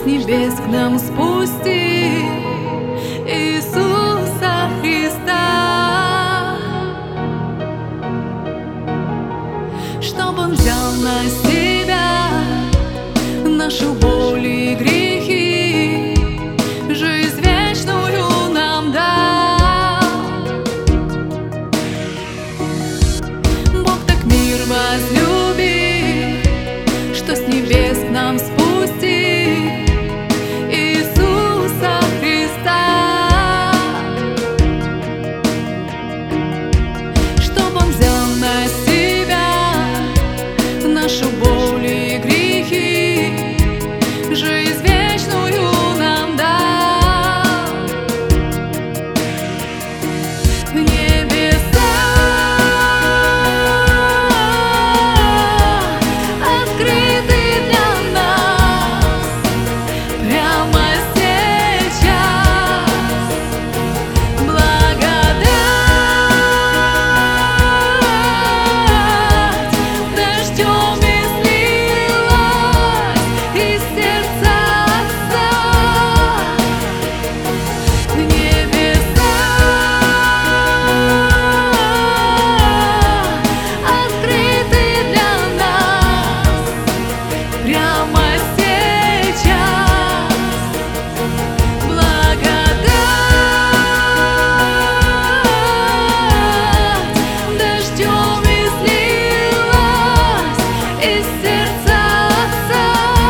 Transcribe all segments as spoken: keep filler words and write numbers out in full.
небес к нам спусти Иисуса Христа, чтоб Он взял на себя нашу боль и грехи, жизнь вечную нам дал. Бог так мир возлюбил, что с небес к нам спусти Иисуса Христа, чтоб Он взял на себя нашу боль и грехи, жизнь вечную нам дал. Небеса открыты для нас прямо сейчас. Благодать дождем излилась из сердца Отца. Небеса открыты для нас прямо сейчас. Благодать дождем излилась из сердца Отца.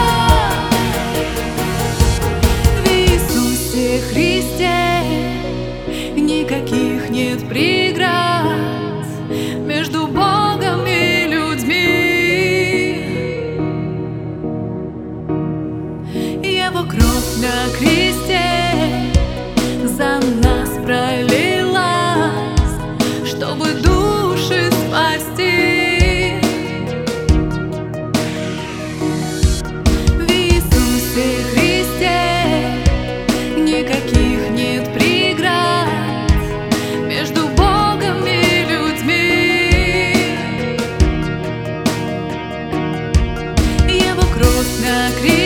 В Иисусе Христе никаких нет преград между Богом и людьми. Его кровь на кресте за нас пролилась, чтобы души спасти. В Иисусе Христе никаких нет преград между Богом и людьми. Его кровь на кресте